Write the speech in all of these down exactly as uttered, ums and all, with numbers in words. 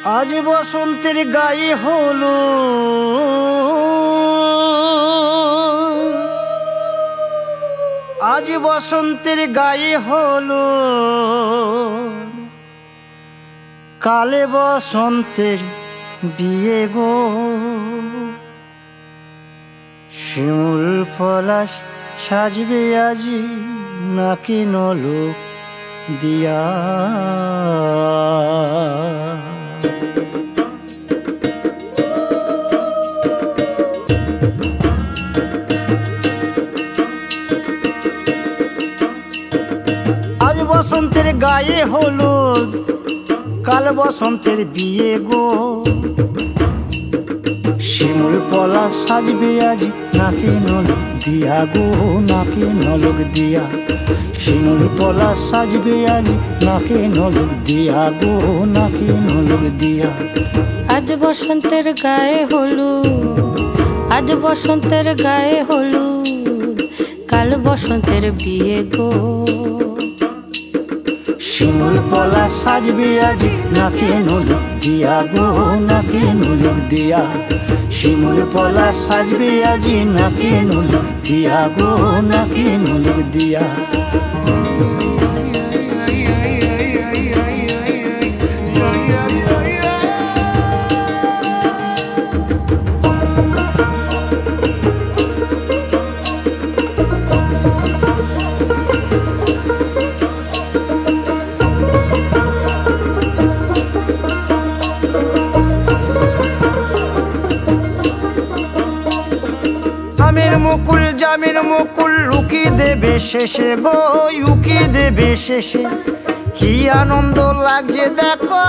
আজ বসন্তের গায়ে হলো আজ বসন্তের গায়ে হলো কালে বসন্তের বিয়ে গো। শিমুল পলাশ সাজবে আজি নাকি নলোক দিয়া। আজ বসন্তের গায়ে হলুদ কাল বসন্তের বিয়ে গো। শিমুল পলাশ সাজবে আজ নাকি নলোক দিয়া গো, নাকি নলোক দিয়া। শিমুল পলাশ সাজবে আজ নাকি নলোক দিয়া গো, নাকি নলোক দিয়া। আজ বসন্তের গায়ে হলুদ আজ বসন্তের গায়ে হলুদ কাল বসন্তের বিয়ে গো। শিমুল পলাশ সাজবে আজ নাকি নলোক দিয়া গো, নাকি নলোক দিয়া। শিমুল পলাশ সাজবে আজ নাকি নলোক দিয়া গো, নাকি নলোক দিয়া। আমের মুকুল জামের মুকুল লুকি দেবে শেষে গো, উকি দেবে শেষে। কি আনন্দ লাগছে দেখো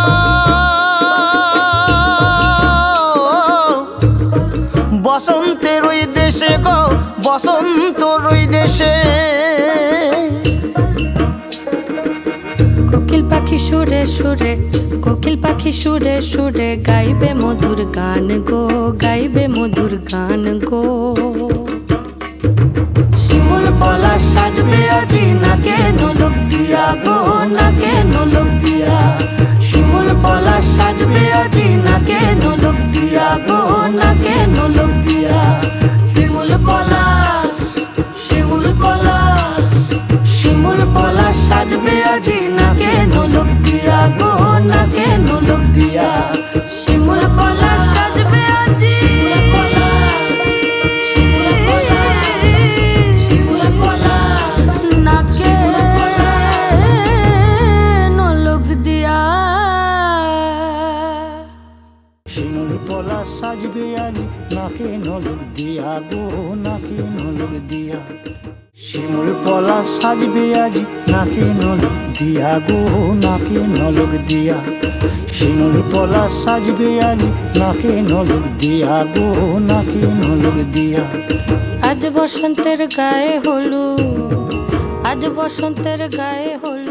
বসন্তের ওই দেশে গো, বসন্তর ওই দেশে। কোকিল পাখি সুরে সুরে কোকিল পাখি সুরে সুরে গাইবে মধুর গান গো, গাইবে মধুর গান গো। শিমুল পলাশ সাজবে আজি নাকে নলোক দিয়া গো, নাকে নলোক দিয়া। শিমুল পলাশ সাজবে আজি নাকে নলোক দিয়া গো, নাকে নলোক দিয়া। শিমুল পলাশ শিমুল পলাশ শিমুল পলাশ সাজবে আজি নাকে নলোক দিয়া গো, নাকে নলোক দিয়া। শিমুল পলাশ সাজবে আজি নাকে নলোক দিয়া। শিমুল পলাশ সাজবে আজ নাকে নলোক দিয়া গো, নাকে নলোক দিয়া। শিমুল পলাশ সাজবে আজ নাকে নলোক দিয়া গো, নাকে নলোক দিয়া। শিমুল পলাশ সাজবে আজ নাকে নলোক দিয়া গো, নাকে নলোক দিয়া। আজ বসন্তের গায়ে হলুদ আজ বসন্তের গায়ে হলুদ